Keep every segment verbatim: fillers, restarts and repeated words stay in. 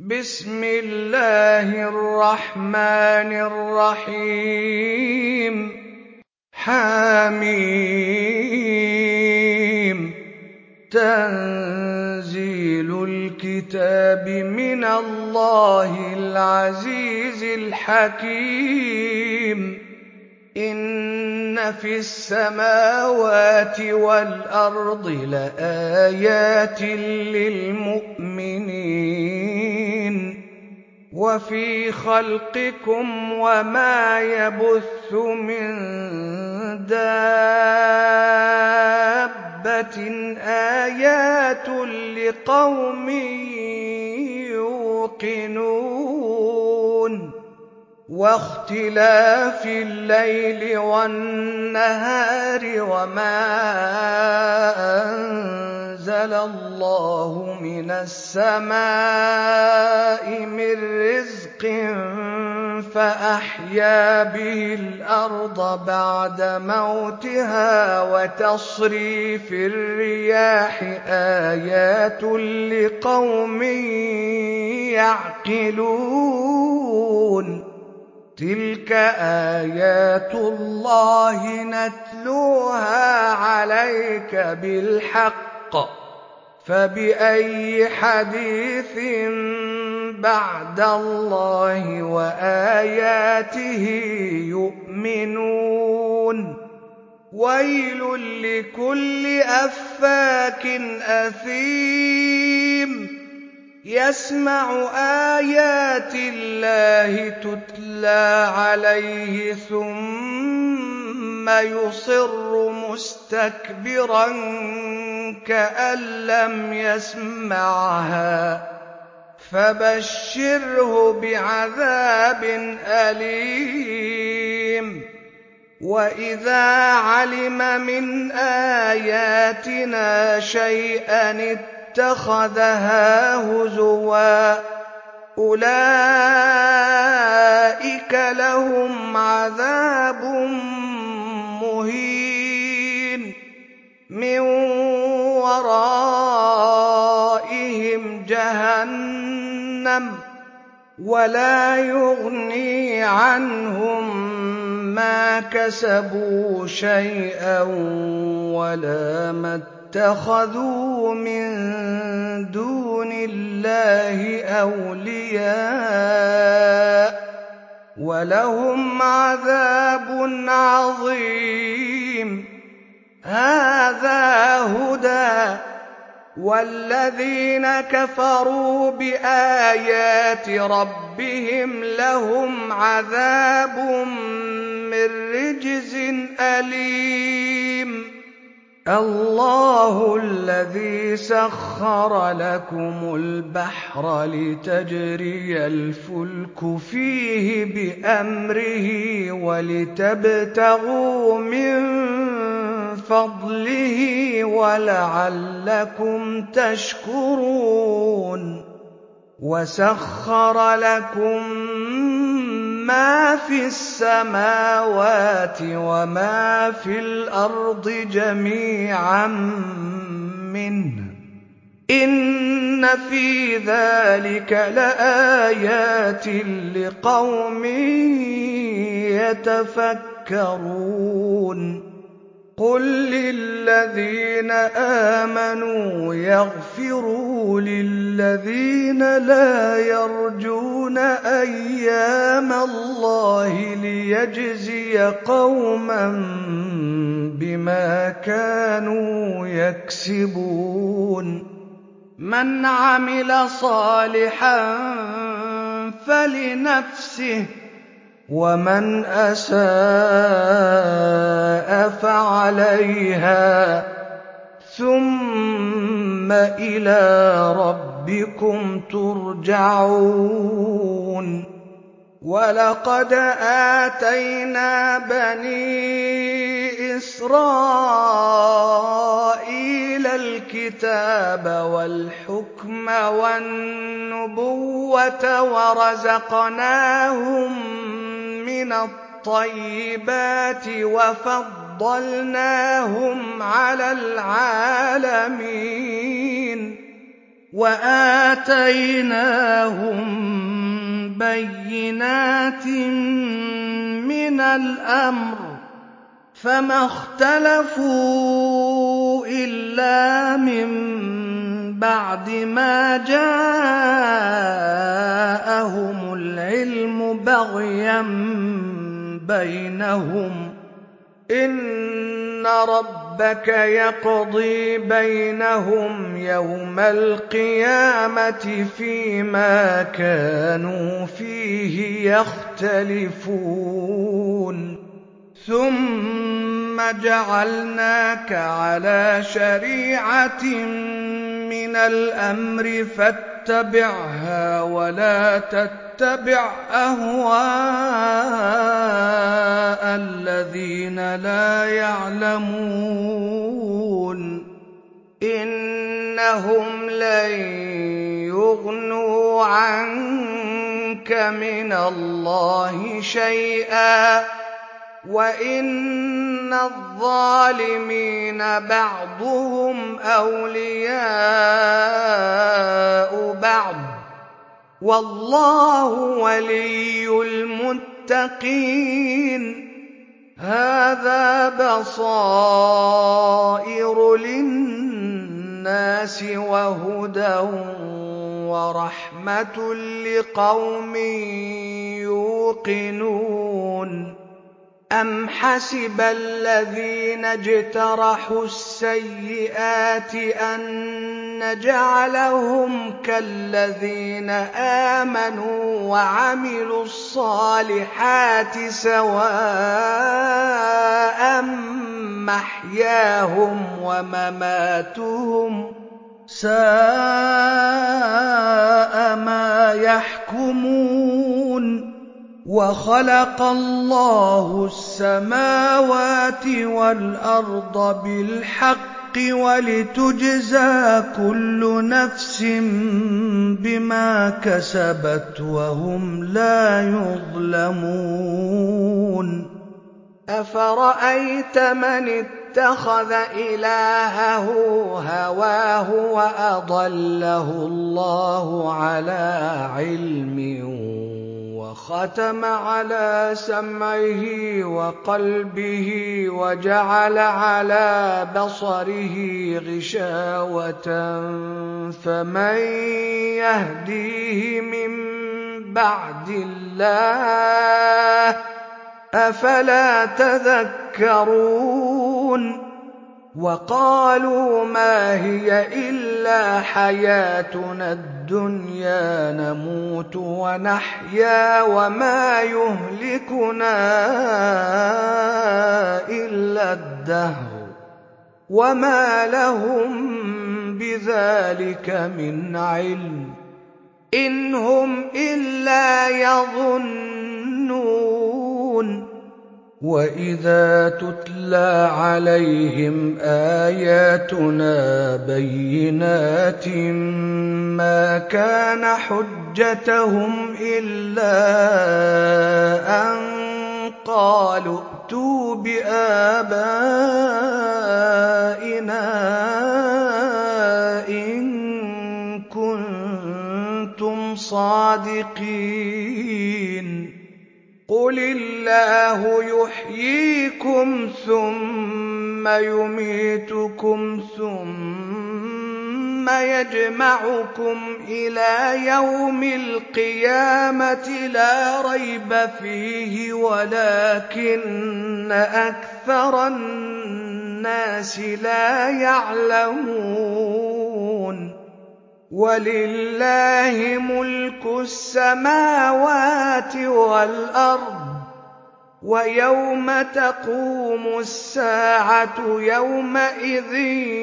بسم الله الرحمن الرحيم حم تنزيل الكتاب من الله العزيز الحكيم إن في السماوات والأرض لآيات للمؤمنين وفي خلقكم وما يبث من دابة آيات لقوم يوقنون واختلاف الليل والنهار وما أنزل الله من السماء من رزق فأحيا به الأرض بعد موتها وتصريف الرياح آيات لقوم يعقلون تلك آيات الله نتلوها عليك بالحق فبأي حديث بعد الله وآياته يؤمنون ويل لكل أفاك أثيم يسمع آيات الله تتلى عليه ثم يصر مستكبرا كأن لم يسمعها فبشره بعذاب أليم وإذا علم من آياتنا شيئا اتخذها هزوا أولئك لهم عذاب مهين من ورائهم جهنم ولا يغني عنهم ما كسبوا شيئا ولا ما اتخذوا من دون الله أولياء ولهم عذاب عظيم هذا هدى والذين كفروا بآيات ربهم لهم عذاب من رجز أليم الله الذي سخر لكم البحر لتجري الفلك فيه بأمره ولتبتغوا من فضله ولعلكم تشكرون وسخر لكم ما في السماوات وما في الأرض جميعا منه إن في ذلك لآيات لقوم يتفكرون قل للذين آمنوا يغفروا للذين لا يرجون أيام الله ليجزي قوما بما كانوا يكسبون من عمل صالحا فلنفسه ومن أساء فعليها ثم إلى ربكم ترجعون ولقد آتينا بني إسرائيل الكتاب والحكم والنبوة ورزقناهم من الطيبات وفضلناهم على العالمين وآتيناهم بينات من الأمر فما اختلفوا إلا من بعد ما جاءهم العلم بغيا بينهم إن ربك يقضي بينهم يوم القيامة فيما كانوا فيه يختلفون ثم جعلناك على شريعة من الأمر فاتبعها ولا تتبع أهواء الذين لا يعلمون إنهم لن يغنوا عنك من الله شيئا وإن الظالمين بعضهم أولياء بعض والله ولي المتقين هذا بصائر للناس وهدى ورحمة لقوم يوقنون أم حسب الذين اجترحوا السيئات أن نجعلهم كالذين آمنوا وعملوا الصالحات سواء محياهم ومماتهم ساء ما يحكمون وخلق الله السماوات والأرض بالحق ولتجزى كل نفس بما كسبت وهم لا يظلمون أفرأيت من اتخذ إلهه هواه وأضله الله على علم وختم على سمعه وقلبه وجعل على بصره غشاوة فمن يهديه من بعد الله أفلا تذكرون وقالوا ما هي إلا حياتنا الدنيا نموت ونحيا وما يهلكنا إلا الدهر وما لهم بذلك من علم إن هم إلا يظنون وإذا تتلى عليهم آياتنا بينات ما كان حجتهم إلا أن قالوا ائتوا بآبائنا إن كنتم صادقين قل الله يحييكم ثم يميتكم ثم يجمعكم إلى يوم القيامة لا ريب فيه ولكن أكثر الناس لا يعلمون ولله ملك السماوات والأرض ويوم تقوم الساعة يومئذ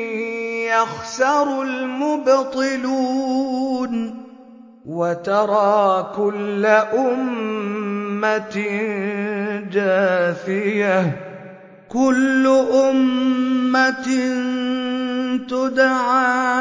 يخسر المبطلون وترى كل أمة جاثية كل أمة تدعى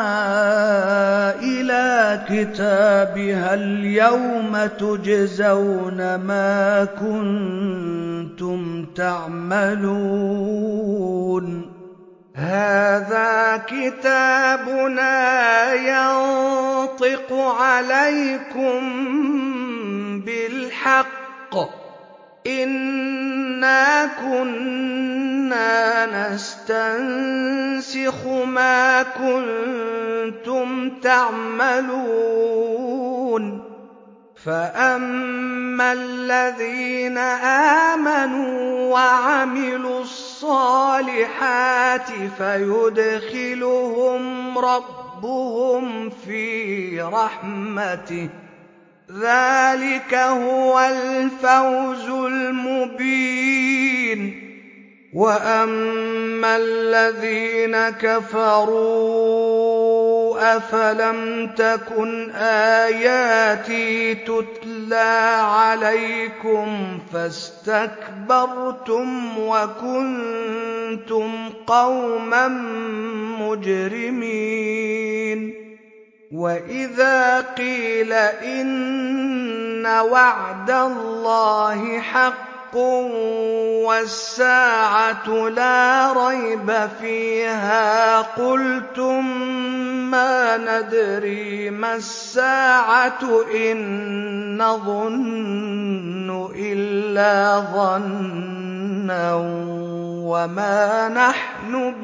إلى كتابها اليوم تجزون ما كنتم تعملون هَٰذَا كِتَابُنَا يَنطِقُ عَلَيْكُم بِالْحَقِّ ۚ إِنَّا كُنَّا نَسْتَنسِخُ مَا كُنتُمْ تَعْمَلُونَ فَأَمَّا الَّذِينَ آمَنُوا وَعَمِلُوا الصَّالِحَاتِ فَيُدْخِلُهُمْ رَبُّهُمْ فِي رَحْمَتِهِ ۚ ذَٰلِكَ هُوَ الْفَوْزُ الْمُبِينُ. وَأَمَّا الَّذِينَ كَفَرُوا أَفَلَمْ تَكُنْ آيَاتِي تُتْلَىٰ عَلَيْكُمْ فَاسْتَكْبَرْتُمْ وَكُنتُمْ قَوْمًا مُّجْرِمِينَ. وَإِذَا قِيلَ إِنَّ وَعْدَ اللَّهِ حَقٌّ وَالسَّاعَةُ لَا رَيْبَ فِيهَا قُلْتُم مَّا نَدْرِي مَا السَّاعَةُ إِن نَّظُنُّ إِلَّا ظَنًّا وَمَا نَحْنُ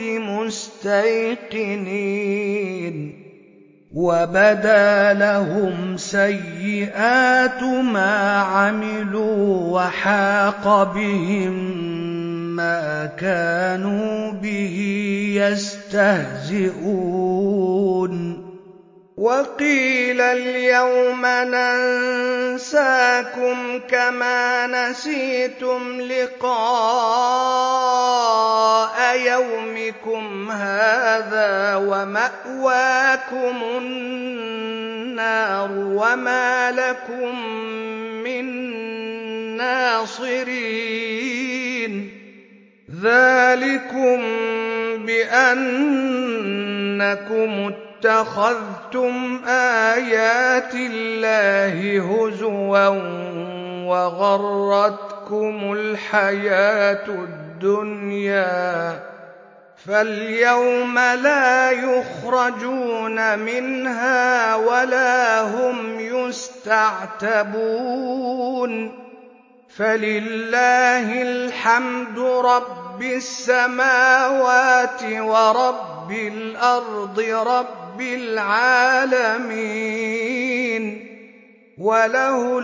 بِمُسْتَيْقِنِينَ. وَبَدَا لَهُمْ سَيِّئَاتُ مَا عَمِلُوا وَحَاقَ بِهِم مَّا كَانُوا بِهِ يَسْتَهْزِئُونَ. وَقِيلَ الْيَوْمَ نَنسَاكُمْ كَمَا نَسِيتُمْ لِقَاءَ يَوْمِكُمْ هَٰذَا وَمَأْوَاكُمُ النَّارُ وَمَا لَكُم مِّن نَّاصِرِينَ. ذَٰلِكُم بِأَنَّكُمُ اتَّخَذْتُمْ آيَاتِ اللَّهِ هُزُوًا وَغَرَّتْكُمُ الْحَيَاةُ الدُّنْيَا، فَالْيَوْمَ لَا يُخْرَجُونَ مِنْهَا وَلَا هُمْ يُسْتَعْتَبُونَ. فَلِلَّهِ الْحَمْدُ رَبِّ السَّمَاوَاتِ وَرَبِّ الْأَرْضِ رَبِّ الْعَالَمِينَ. وَلَهُ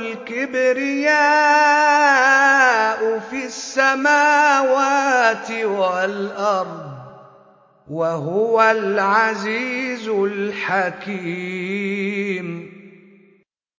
الْكِبْرِيَاءُ فِي السَّمَاوَاتِ وَالْأَرْضِ ۖ وَهُوَ الْعَزِيزُ الْحَكِيمُ.